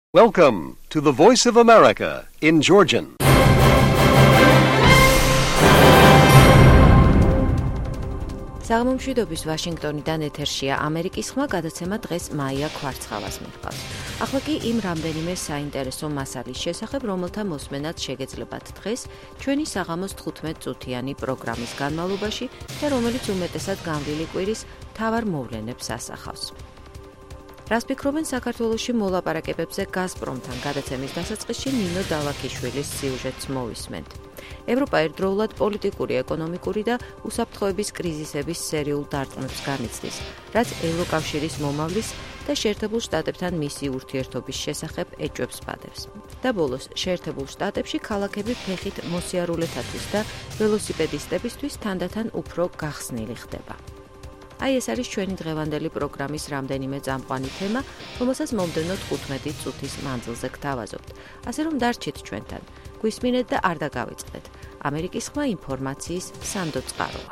Welcome to the Voice of America in Georgian. საღამომშვიდობის ვაშინგტონიდან ეთერშია ამერიკის ხმა, გადაცემა დღეს მაია ქვარცხავას მიჰყავს. ახლა კი იმ რამდენიმე საინტერესო მასალის შესახებ, რომელთა მოსმენაც შეგეძლებათ დღეს ჩვენი საღამოს 15 წუთიანი პროგრამის განმავლობაში და რომელიც უმეტესად გამვლილი კვირის მთავარ მოვლენებს ასახავს. რას ფიქრობენ საქართველოში მოლაპარაკებებზე გაზპრომთან გადაცემის დასაწყისში ნინო დალაქიშვილის სიუჟეტს მოვისმენთ. ევროპა ერთდროულად პოლიტიკური, ეკონომიკური და უსაფრთხოების კრიზისების სერიულ დარტყმებს განიცდის, რაც ევროკავშირის მომავლის და შეერთებულ შტატებთან მისი ურთიერთობის შესახებ ეჭვებს პადებს. და ბოლოს, შეერთებულ შტატებში ქალაქები ფეხით მოსიარულეთათვის და ველოსიპედისტებისთვის თანდათან უფრო გახსნილი ხდება. აი ეს არის ჩვენი დღევანდელი პროგრამის რამდენიმე წამყვანი თემა, რომელსაც მომდევნო 15 წუთის მანძილზე გთავაზობთ. ასე რომ დარჩით ჩვენთან. გვისმინეთ და არ დაგავიწყდეთ. ამერიკის ხმა ინფორმაციის სანდო წყაროა.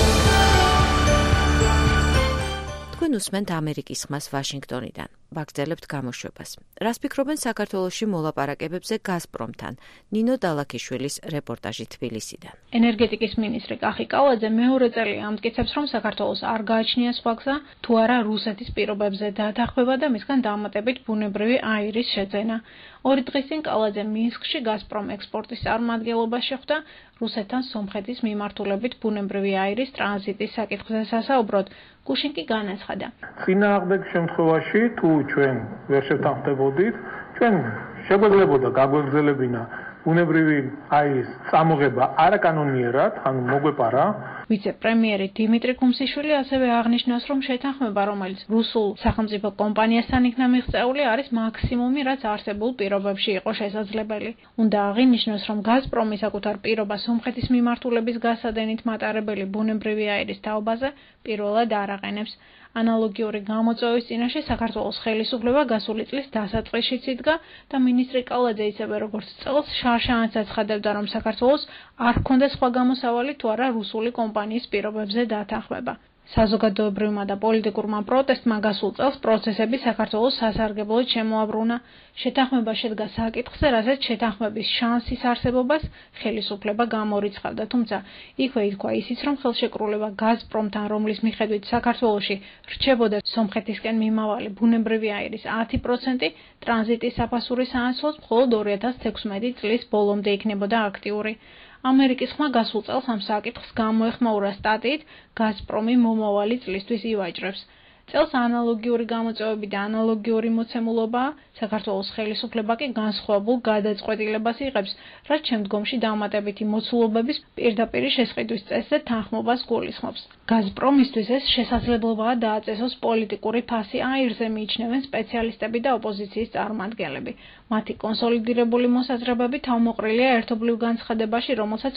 თქვენ უსმენთ ამერიკის ხმას ვაშინგტონიდან. ვაგრძელებთ გამოშვებას. რას ფიქრობენ საქართველოში მოლაპარაკებებზე გაზპრომთან? ნინო დალაქიშვილის რეპორტაჟი თბილისიდან. ენერგეტიკის მინისტრი კახი კალაძე მეორე წელია ამტკიცებს, რომ საქართველოს არ გააჩნია სხვა გზა, თუ არა რუსეთის პირობებზე დათანხმება და მისგან დამატებით ბუნებრივი აირის შეძენა. 2 დღის წინ კალაძე მინსკში გაზპრომ ექსპორტის წარმომადგენლობას შეხვდა, რუსეთთან სომხეთის მიმართულებით ბუნებრივი აირის ტრანზიტის საკითხზე სასაუბროდ. გუშინ კი განაცხადა. წინააღმდეგ შემთხვევაში თუ ჩვენ ვერ შევთანხმდებოდით, ჩვენ შეგვეძლებოდა გაგვეგზელებინა ბუნებრივი აირის წამოღება არაკანონიერად, ანუ მოგვეპარა. ვიცე-პრემიერი დიმიტრი კუმსიშვილი ასევე აღნიშნავს, რომ შეთანხმება, რომელიც რუსულ სახელმწიფო კომპანიასთან იქნა მიღწეული, არის მაქსიმუმი, რაც არსებულ პირობებში იყო შესაძლებელი. უნდა აღინიშნოს, რომ გაზპრომი საკუთარ პირობას სომხეთის მიმართულების გასადენით მატარებელი ბუნებრივი აირის თაობაზე პირველად არ აყენებს. ანალოგიური გამოწვევის წინაშე საქართველოს ხელისუფლება გასული წლის დასაწყისშიც იდგა და მინისტრი კალაძე ისევე როგორც წელს შარშანაც აცხადებდა, რომ საქართველოს არ ჰქონდა სხვა გამოსავალი თუ არა რუსული კომპანიის პირობებზე დათანხმება. საზოგადოებრივმა და პოლიტიკურმა პროტესტმა გასულ წელს პროცესები საქართველოს სასარგებლოდ შემოაბრუნა. შეთანხმება შედგა საკითხზე, რასაც შეთანხმების შანსის არსებობას ხელისუფლება გამორიცხავდა, თუმცა იქვე ითქვა ისიც, რომ ხელშეკრულება გაზპრომთან, რომლის მიხედვით საქართველოში რჩებოდა სომხეთისკენ მიმავალი ბუნებრივი აირის 10%, ტრანზიტის საფასურის სანაცვლოდ მხოლოდ 2016 წლის ბოლომდე იქნებოდა აქტიური. ამერიკის ხმა გასულ წელს ამ საკითხს გამოეხმაურა სტატიით გაზპრომი მომავალი წლისთვის ივაჭრებს. წელს ანალოგიური გამოწვევები და ანალოგიური მოცემულობაა, საქართველოს ხელისუფლება კი განსხვავებულ გადაწყვეტილებას იღებს, რაც შემდგომში დამატებითი მოცულობების პირდაპირი შესყიდვის წესზე თანხმობას გულისხმობს. გაზპრომისთვის ეს შესაძლებლობაა დააწესოს პოლიტიკური ფასი აირზე, მიიჩნევენ სპეციალისტები და ოპოზიციის წარმომადგენლები. მათი კონსოლიდირებული მოსაზრებები თავმოყრილია ერთობლივ განცხადებაში, რომელსაც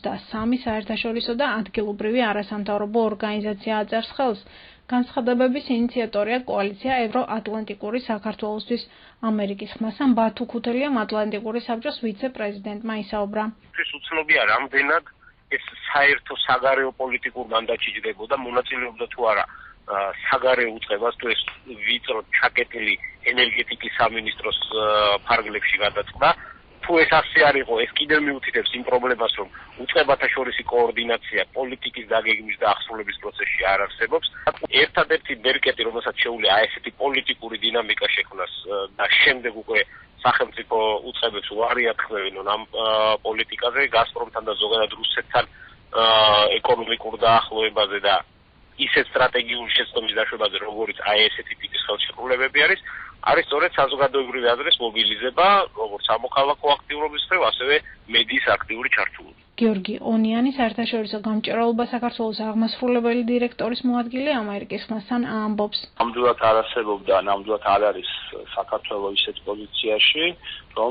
23 საერთაშორისო და ადგილობრივი არასამთავრობო ორგანიზაცია აწერს ხელს. განცხადებების ინიციატორია კოალიცია ევროატლანტიკური საქართველოსთვის. ამერიკის ხმასთან ბათუ ქუთელიამ ატლანტიკური საბჭოს ვიცე-პრეზიდენტმა ისაუბრა. ეს უცნობია რამდენად ეს საერთო საგარეო პოლიტიკურ მანდატში ჯდებოდა, მონაწილეობდა თუ არა საგარეო უწყებას, თუ ეს ვიწრო ჩაკეტილი ენერგეტიკის სამინისტროს ფარგლებში გადაწყდა. თუ ეს ასე არ იყო, ეს კიდევ მიუთითებს იმ პრობლემას, რომ უწყებათა შორისი კოორდინაცია პოლიტიკის დაგეგმვის და აღსრულების პროცესში არ არსებობს. ერთადერთი ბერკეტი, რომელსაც შეუძლია ესეთი პოლიტიკური დინამიკა შექმნას და შემდეგ უკვე სახელმწიფო უწყებებს უარი ათქმევინონ ამ პოლიტიკაზე, გაზპრომთან და ზოგადად რუსეთთან ეკონომიკურ დაახლოებაზე და ისეთ სტრატეგიული შეცდომის დაშვებაზე, როგორც აი ესეთი ტიპის ხელშეკრულებები არის სწორედ საზოგადოებრივი აზრის მობილიზება, როგორც სამოქალაქო აქტიურობის მხრივ, ასევე მედიის აქტიური ჩართულობა. გიორგი ონიანი საერთაშორისო გამჭვირვალობა საქართველოს აღმასრულებელი დირექტორის მოადგილე ამერიკის ხმასთან ამბობს. ნამდვილად არ არსებობდა, ნამდვილად არ არის საქართველოს ისეთ პოზიციაში, რომ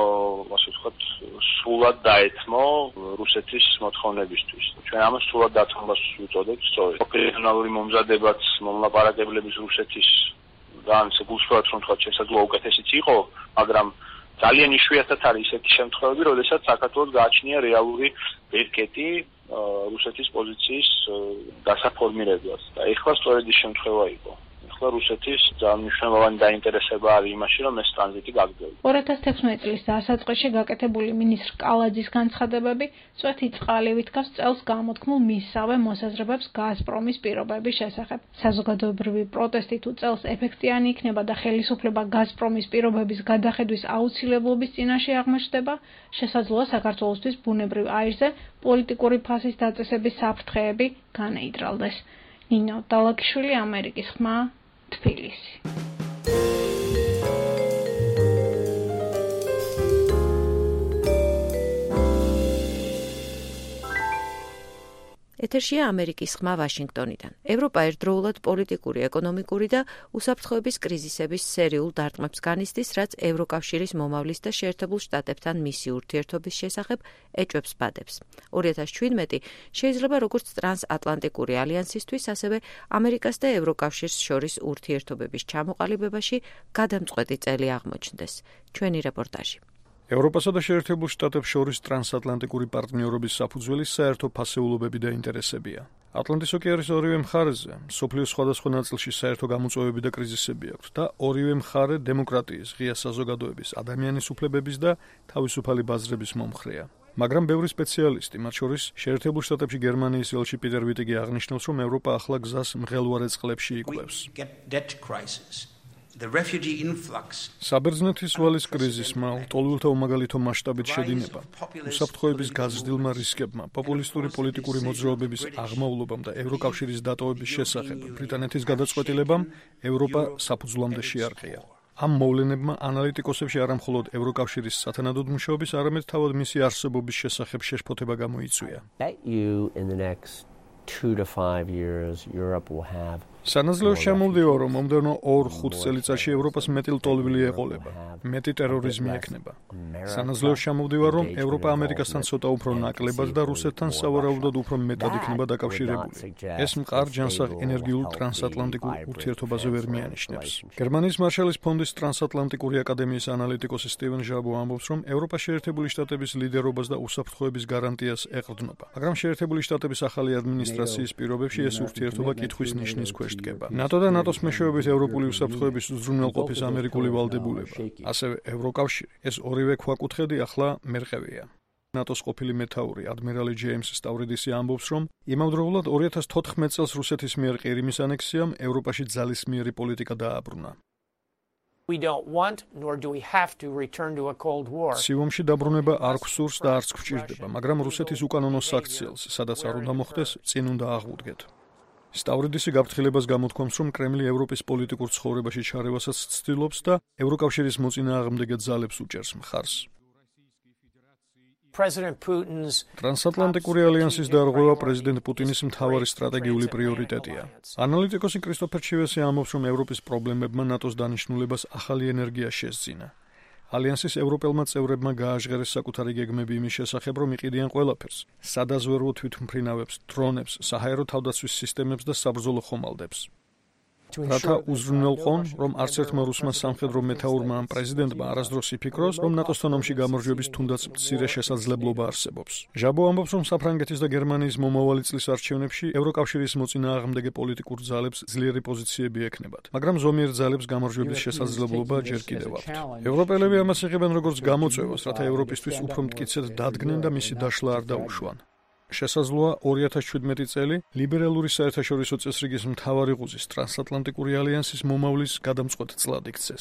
ასე ვთქვათ, სრულად დაეთმო რუსეთის მოთხოვნებისთვის. ჩვენ ამას სრულად დათმობას ვუწოდებთ, სწორედ. ოპერაციონალური მომზადებაც მომლაპარაკებლების რუსეთის ძალიან გულსხვათ რომ თქვა შესაძლოა უკეთესიც იყო, მაგრამ ძალიან იშვიათად არის ისეთი შემთხვევები, როდესაც საქართველოს გააჩნია რეალური ბერკეტი რუსეთის პოზიციის დასაფორმირებლად. და ეხლა სწორედ ის შემთხვევა იყო. ახლა რუსეთის ძალიან მნიშვნელოვანი დაინტერესება არის იმაში, რომ ეს ტრანზიტი გაგრძელდეს. 2016 წლის დასაწყისში გაკეთებული მინისტრ კალაძის განცხადებები წვეთი წყალივით გავს წელს გამოთქმულ მისსავე მოსაზრებებს გაზპრომის პირობების შესახებ. საზოგადოებრივი პროტესტი თუ წელს ეფექტიანი იქნება და ხელისუფლება გაზპრომის პირობების გადახედვის აუცილებლობის წინაშე აღმოჩნდება, შესაძლოა საქართველოსთვის ბუნებრივ აირზე პოლიტიკური ფასის დაწესების საფრთხეები განეიდრალდეს. ნინო დალაკიშვილი, ამერიკის ხმა, თბილისი. ეთერშია ამერიკის ხმა ვაშინგტონიდან. ევროპა ერთდროულად პოლიტიკური, ეკონომიკური და უსაფრთხოების კრიზისების სერიულ დარტყმებს განიცდის, რაც ევროკავშირის მომავლის და შეერთებულ შტატებთან მისი ურთიერთობის შესახებ ეჭვებს ბადებს. 2017 შეიძლება როგორც ტრანსატლანტიკური ალიანსისთვის, ასევე ამერიკას და ევროკავშირს შორის ურთიერთობების ჩამოყალიბებაში გადამწყვეტი წელი აღმოჩნდეს. ჩვენი რეპორტაჟი. ევროპასა და შეერთებულ შტატებს შორის ტრანსატლანტიკური პარტნიორობის საფუძველი საერთო ფასეულობები და ინტერესებია. ატლანტის ოკეანის ორივე მხარეზე მსოფლიოს სხვადასხვა ნაწილში საერთო გამოწვევები და კრიზისები აქვს და ორივე მხარე დემოკრატიის, ღია საზოგადოების, ადამიანის უფლებების და თავისუფალი ბაზრების მომხრეა. მაგრამ ბევრი სპეციალისტი, მათ შორის შეერთებულ შტატებში გერმანიის ელჩი პიტერ ვიტიგი აღნიშნავს, რომ ევროპა ახლა გზას მღელვარე წყლებში იკვლევს. საბერძნეთის ვალის კრიზისმა, ლტოლვილთა უმაგალითო მასშტაბით შედინება, უსაფრთხოების გაზრდილმა რისკებმა, პოპულისტური პოლიტიკური მოძრაობების აღმავლობამ და ევროკავშირის დატოვების შესახებ ბრიტანეთის გადაწყვეტილებამ ევროპა საფუძვლამდე შეარყია. ამ მოვლენებმა ანალიტიკოსებში არა მხოლოდ ევროკავშირის სათანადოდ მუშაობის, არამედ თავად მისი არსებობის შესახებ შეშფოთება გამოიწვია. სანაძლეო შემოვდივარ, რომ მომდევნო 2-5 წელიწადში ევროპას მეტი ლტოლვილი ეყოლება, მეტი ტერორიზმი ექნება. სანაძლეო შემოვდივარ, რომ ევროპა ამერიკასთან ცოტა უფრო ნაკლებად და რუსეთთან სავარაუდოდ უფრო მეტად იქნება დაკავშირებული. ეს მყარ ჯანსაღ ენერგიულ ტრანსატლანტიკურ ურთიერთობაზე ვერ მიანიშნებს. გერმანიის მარშალის ფონდის ტრანსატლანტიკური აკადემიის ანალიტიკოსი სტივენ ჟაბო ამბობს, რომ ევროპა შეერთებული შტატების ლიდერობას და უსაფრთხოების გარანტიას ეყრდნობა. მაგრამ შეერთებული შტატების ახალი ადმინისტრაციის პირობებში ეს ურთიერთობა კითხვის ნიშნის ქვეშ დგება. ნატო და ნატოს მეშვეობით ევროპული უსაფრთხოების უზრუნველყოფის ამერიკული ვალდებულება, ასევე ევროკავშირი, ეს ორივე ქვაკუთხედი ახლა მერყევია. ნატოს ყოფილი მეთაური ადმირალი ჯეიმს სტავრიდისი ამბობს, რომ იმავდროულად 2014 წელს რუსეთის მიერ ყირიმის ანექსიამ ევროპაში ძალისმიერი პოლიტიკა დააბრუნა. სიომში დაბრუნება არ გვსურს და არც გვჭირდება, მაგრამ რუსეთის უკანონო საქციელს, სადაც არ უნდა მოხდეს, წინ უნდა აღვუდგეთ. სტავრიდისი გაფრთხილებას გამოთქვამს, რომ კრემლი ევროპის პოლიტიკურ ცხოვრებაში ჩარევასაც ცდილობს და ევროკავშირის მოწინააღმდეგე ძალებს უჭერს მხარს. ტრანსატლანტიკური ალიანსის დარღვევა პრეზიდენტ პუტინის მთავარი სტრატეგიული პრიორიტეტია. ანალიტიკოსი კრისტოფერ ჩივესი ამბობს, რომ ევროპის პრობლემებმა ნატოს დანიშნულებას ახალი ენერგია შესძინა. ალიანსის ევროპელმა წევრებმა გააჟღერეს საკუთარი გეგმები იმის შესახებ, რომ იყიდიან ყველაფერს: სადაზვერვო თვითმფრინავებს, დრონებს, საჰაერო თავდაცვის სისტემებს და საბრძოლო ხომალდებს. რათა უზრუნველყონ, რომ არც ერთმა რუსმა სამხედრო მეთაურმა ან პრეზიდენტმა არასდროს იფიქროს, რომ ნატოსთან ომში გამარჯვების თუნდაც მცირე შესაძლებლობა არსებობს. ჟაბო ამბობს, რომ საფრანგეთის და გერმანიის მომავალი წლის არჩევნებში ევროკავშირის მოწინააღმდეგე პოლიტიკურ ძალებს ძლიერი პოზიციები ექნებათ, მაგრამ ზომიერ ძალებს გამარჯვების შესაძლებლობა ჯერ კიდევ აქვთ. ევროპელები ამას იღებენ როგორც გამოწვევას, რათა ევროპისთვის უფრო მტკიცედ დადგნენ და მისი დაშლა არ დაუშვან. შესაძლოა 2017 წელი ლიბერალური საერთაშორისო წესრიგის მთავარი ღუზის ტრანსატლანტიკური ალიანსის მომავლის გადამწყვეტ წლად იქცეს.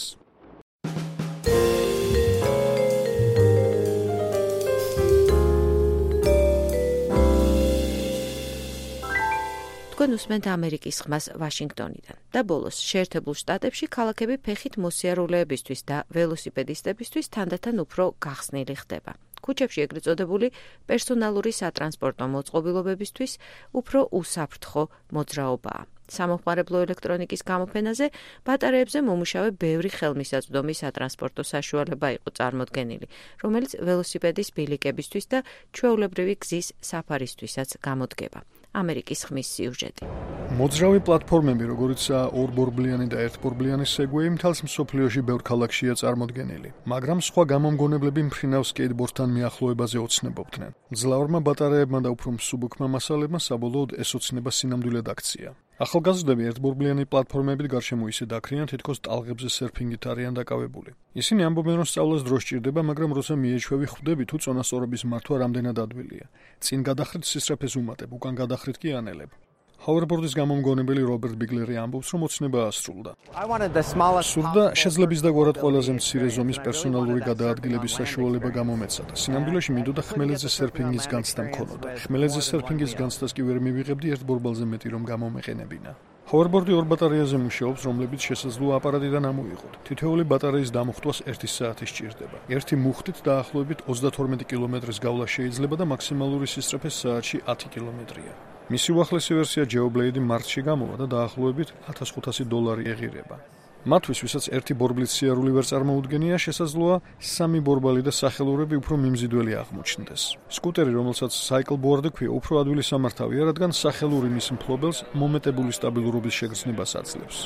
თქვენ უსმენთ ამერიკის ხმას ვაშინგტონიდან და ბოლოს შეერთებულ შტატებში ქალაქები ფეხით მოსიარულეებისთვის და ველოსიპედისტებისთვის თანდათან უფრო გახსნილი ხდება. ქუჩებში ეგრეთ წოდებული პერსონალური სატრანსპორტო მოწყობილობებისთვის უფრო უსაფრთხო მოძრაობაა. სამომხმარებლო ელექტრონიკის გამოფენაზე ბატარეებზე მომუშავე ბევრი ხელმისაწვდომი სატრანსპორტო საშუალება იყო წარმოდგენილი, რომელიც ველოსიპედის ბილიკებისთვის და ჩვეულებრივი გზის საფარისთვისაც გამოდგება. ამერიკის ხმის სიუჟეტი. მოძრავი პლატფორმები, როგორიცაა ორბორბლიანი და ერთბორბლიანი სეგვეი, მთელს მსოფლიოში ბევრ ქალაქშია წარმოდგენილი, მაგრამ სხვა გამომგონებლები მფრინავ სკეიტბორდთან მიახლოებაზე ოცნებობდნენ. მძლავრმა ბატარეებმა და უფრო მსუბუქმა მასალებმა საბოლოოდ ეს ოცნება სინამდვილედ აქცია. ახალგაზრდები ერთბურბლიანი პლატფორმებით გარშემო ისე დაქრიან, თითქოს ტალღებზე სერფინგით არიან დაკავებული. ისინი ამბობენ, რომ სწავლას დრო სჭირდება, მაგრამ როცა მიეჩვევი ხვდები თუ წონასწორობის მართვა რამდენად ადვილია. წინ გადახრით სისწრაფეს უმატებ, უკან გადახრით კი ანელებ. ჰაუერბორდის გამომგონებელი რობერტ ბიგლერი ამბობს, რომ ოცნება ასრულდა. სურდა შეძლებისდაგვარად ყველაზე მცირე ზომის პერსონალური გადაადგილების საშუალება გამომეცა და სინამდვილეში მინდოდა ხმელეთზე სერფინგის განცდა მქონოდა. ხმელეთზე სერფინგის განცდას კი ვერ მივიღებდი ერთ ბორბალზე მეტი რომ გამომეყენებინა. ჰაუერბორდი ორ ბატარეაზე მუშაობს, რომლებიც შესაძლოა აპარატიდან ამოიღოთ. თითოეული ბატარეის დამუხტვას 1 საათი სჭირდება. ერთი მუხტით დაახლოებით 32 კილომეტრის გავლა შეიძლება და მაქსიმალური სისწრაფე საათში 10 კილომეტრია. მისი უახლესი ვერსია Geoblade მარტში გამოვა და დაახლოებით $1500 ეღირება. მათთვის, ვისაც ერთი ბორბლით სიარული ვერ წარმოუდგენია, შესაძლოა 3 ბორბალი და სახელურები უფრო მიმზიდველი აღმოჩნდეს. სკუტერი, რომელსაც cycleboard ქვია, უფრო ადვილი სამართავია, რადგან სახელური მის მფლობელს მომეტებული სტაბილურობის შეგრძნებას აძლევს.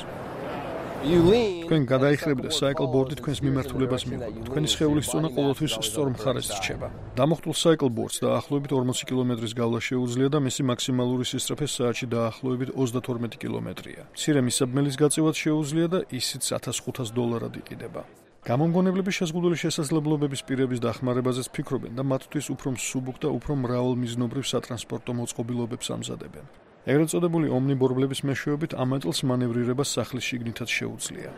თქვენ გადაიხრები და cycleboard-ი თქვენს მიმართულებას მიუღებთ. თქვენი სხეულის წონა ყოველთვის სწორ მხარეს რჩება. დამუხტულ cycleboard-ს დაახლოებით 40 კილომეტრის გავლა შეუძლია და მისი მაქსიმალური სისწრაფე საათში დაახლოებით 32 კილომეტრია. მცირე მისაბმელის გაწევაც შეუძლია და ისიც $1500 იყიდება. გამომგონებლები შეზღუდული შესაძლებლობების პირების დახმარებაზეც ფიქრობენ და მათთვის უფრო მსუბუქ და უფრო მრავალმიზნობრივ სატრანსპორტო მოწყობილობებს ამზადებენ. ეგრეთ წოდებული ომნიბორბლების მეშვეობით ამ ატლს მანევრირება სახლის შიგნითაც შეუძლია.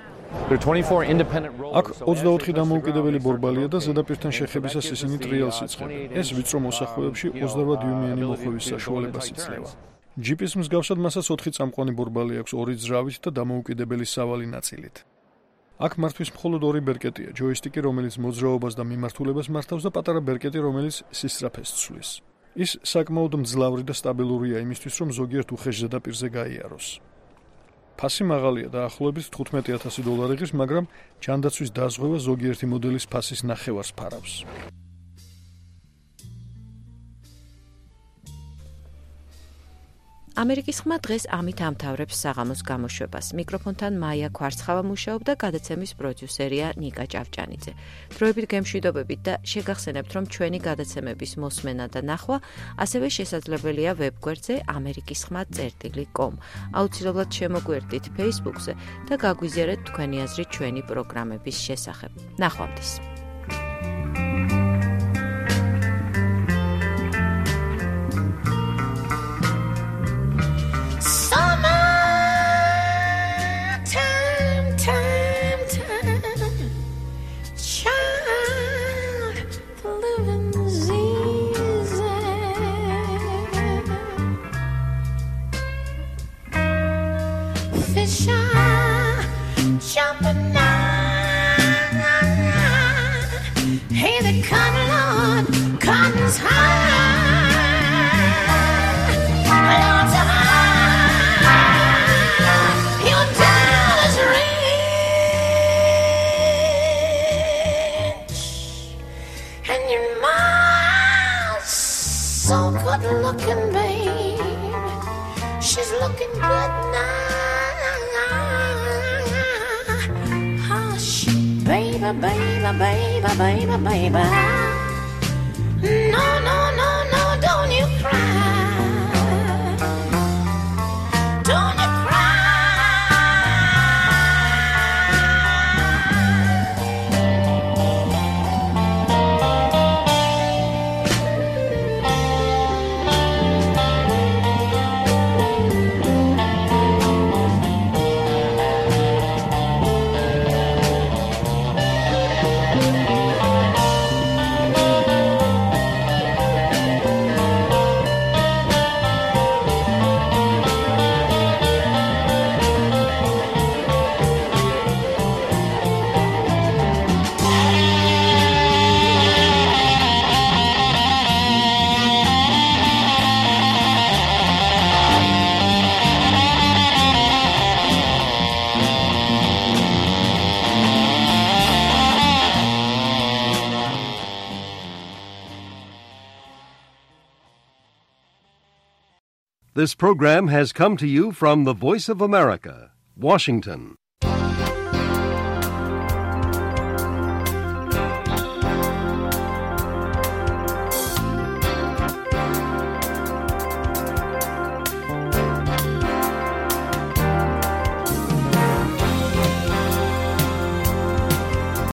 აქ 24 დამოუკიდებელი ბორბალია და ზედაპირთან შეხებისას ისინი ტრიალს იწყებენ. ეს ვიწრო მოსახლეებში 28 დიუმიანი მოხვევის საშუალებას იძლევა. ჯიპის მსგავსად მასაც 4 წამყვანი ბორბალი აქვს 2 ძრავით და დამოუკიდებელი სავალი ნაწილით. აქ მართვის მხოლოდ 2 ბერკეტია, ჯოისტიკი, რომელიც მოძრაობას და მიმართულებას მართავს და პატარა ბერკეტი, რომელიც სისწრაფეს ცვლის. ის საკმაოდ მძლავრი და სტაბილურია იმისთვის, რომ ზოგიერთ უხეშ ზედაპირზე გაიაროს. ფასი მაღალია, დაახლოებით $15,000 იღებს, მაგრამ ჯანდაცვის დაზღვევა ზოგიერთი მოდელის ფასის ნახევარს ფარავს. ამერიკის ხმა დღეს ამით ამთავრებს საღამოს გამოშვებას. მიკროფონთან მაია ქვარცხავა მუშაობდა, გადაცემის პროდიუსერია ნიკა ჭავჭანიძე. დროებით გემშვიდობებით და შეგახსენებთ, რომ ჩვენი გადაცემების მოსმენა და ნახვა ასევე შესაძლებელია ვებგვერდზე amerikisxma.com. აუცილებლად შემოგვერდით Facebook-ზე და გაგვიზიარეთ თქვენი აზრი ჩვენი პროგრამების შესახებ. ნახვამდის. Baby. No, no, no, no, don't you cry. Don't you cry. This program has come to you from the Voice of America, Washington.